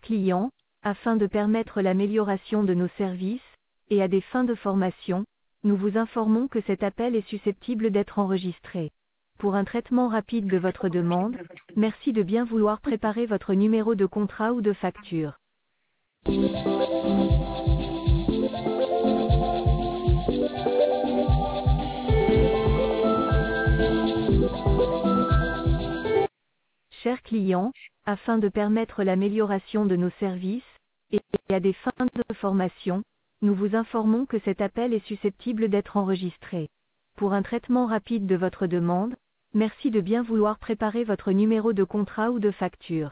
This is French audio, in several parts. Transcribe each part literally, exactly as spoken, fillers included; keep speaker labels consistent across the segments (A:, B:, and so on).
A: client, afin de permettre l'amélioration de nos services, et à des fins de formation, nous vous informons que cet appel est susceptible d'être enregistré. Pour un traitement rapide de votre demande, merci de bien vouloir préparer votre numéro de contrat ou de facture. Chers clients, afin de permettre l'amélioration de nos services, et à des fins de formation, nous vous informons que cet appel est susceptible d'être enregistré. Pour un traitement rapide de votre demande, merci de bien vouloir préparer votre numéro de contrat ou de facture.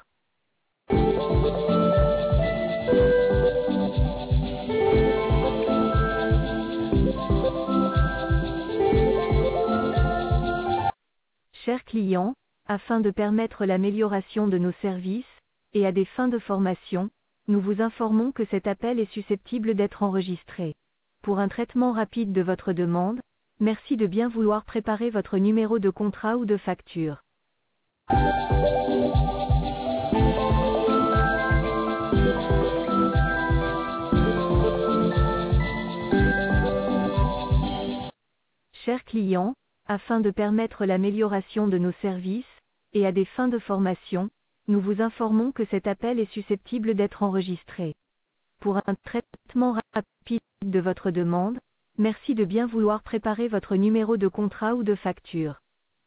A: Chers clients, afin de permettre l'amélioration de nos services, et à des fins de formation, nous vous informons que cet appel est susceptible d'être enregistré. Pour un traitement rapide de votre demande, merci de bien vouloir préparer votre numéro de contrat ou de facture. Chers clients, afin de permettre l'amélioration de nos services, et à des fins de formation, nous vous informons que cet appel est susceptible d'être enregistré. Pour un traitement rapide de votre demande, merci de bien vouloir préparer votre numéro de contrat ou de facture.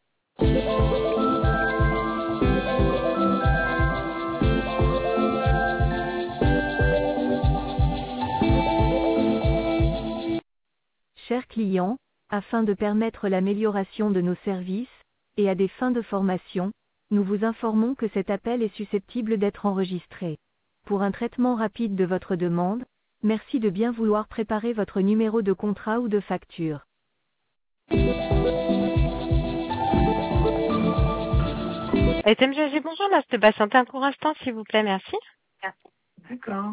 A: Chers clients, afin de permettre l'amélioration de nos services, et à des fins de formation, nous vous informons que cet appel est susceptible d'être enregistré. Pour un traitement rapide de votre demande, merci de bien vouloir préparer votre numéro de contrat ou de facture.
B: S M G G, bonjour, là, je te patienter un court instant, s'il vous plaît, merci.
C: D'accord.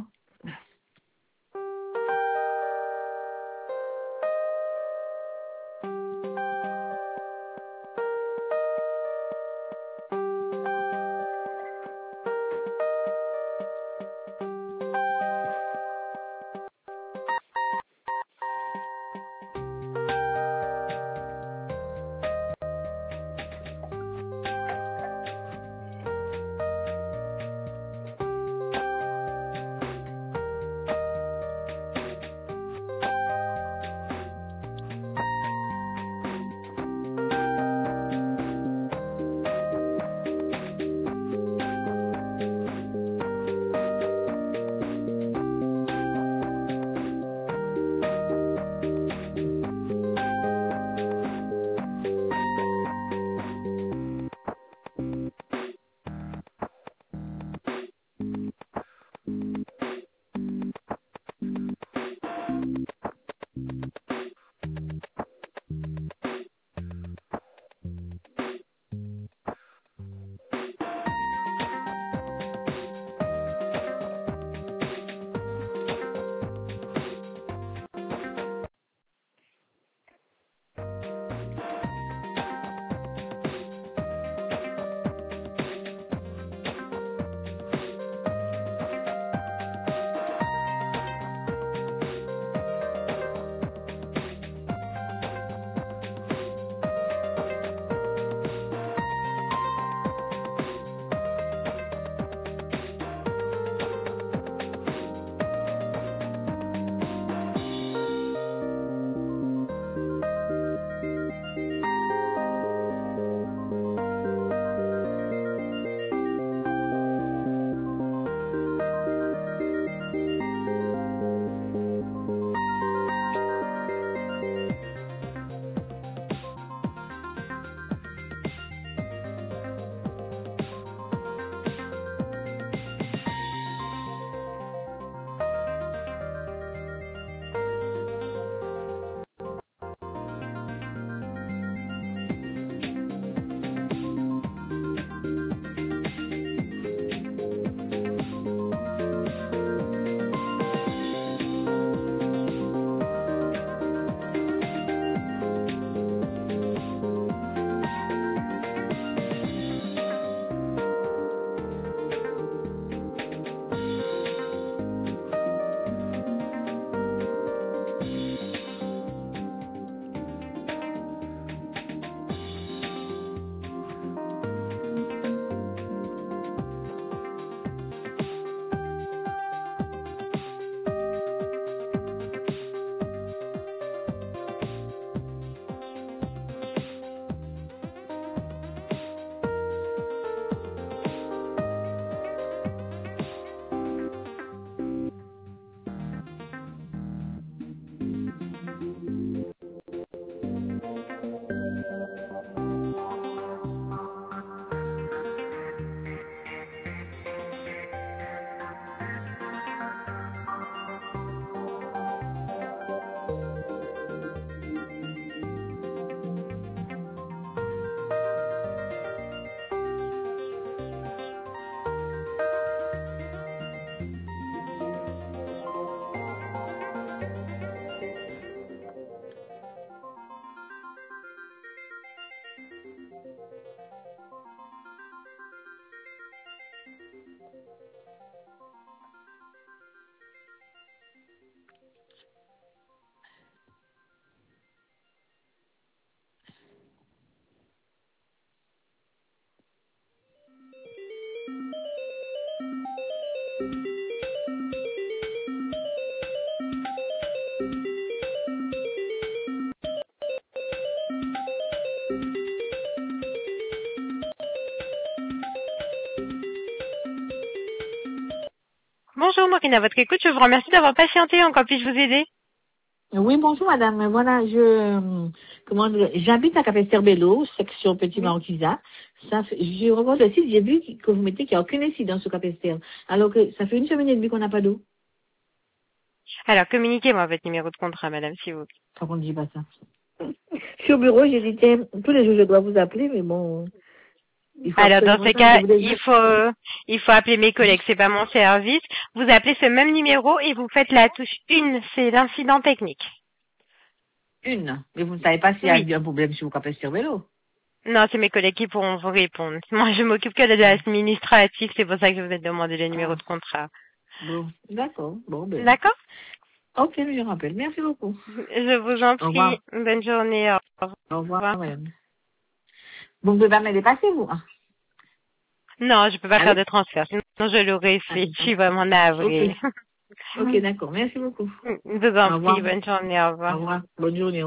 B: bonjour, Maureen, à votre écoute. Je vous remercie d'avoir patienté. Encore puis-je vous aider?
C: Oui, bonjour madame. Voilà, je euh, comment dire, j'habite à Capesterre-Bello, section Petit
B: Oui.
C: Marquisat. Ça fait, je regarde le site, j'ai vu que vous mettez qu'il n'y a aucun incident sur Capesterre. Alors que ça fait une semaine et demie qu'on n'a pas d'eau.
B: Alors, communiquez-moi votre numéro de contrat, madame, s'il vous plaît.
C: Par contre, je dis pas ça. Je suis au bureau, j'ai dit, tiens, tous les jours je dois vous appeler, mais bon, il faut
B: Alors, dans
C: absolument
B: ces
C: ça. Je
B: cas,
C: voulais
B: il
C: juste...
B: faut, il faut appeler mes collègues. C'est pas mon service. Vous appelez ce même numéro et vous faites la touche une. C'est l'incident technique.
C: Une. Mais vous ne savez pas s'il y a
B: Oui.
C: eu un problème sur Capesterre-Bello.
B: Non, c'est mes collègues qui pourront vous répondre. Moi, je m'occupe que de
C: Ah.
B: l'administratif. C'est pour ça que je vous ai demandé le numéro
C: Ah.
B: de contrat.
C: Bon, d'accord. Bon, ben.
B: D'accord?
C: Ok, je rappelle. Merci beaucoup.
B: Je vous en
C: Au
B: prie.
C: revoir.
B: Bonne journée. Au
C: Au revoir,
B: revoir.
C: madame. Vous ne pouvez pas me dépasser, vous? Ah,
B: Non, je peux pas faire
C: allô?
B: de transfert. Sinon, je l'aurais
C: Ah,
B: fait. Je
C: ah.
B: suis vraiment
C: Ok.
B: navrée.
C: Ok, d'accord. Merci beaucoup.
B: Je vous en
C: Au
B: prie.
C: revoir.
B: Bonne journée. Au revoir.
C: Au revoir. Bonne journée.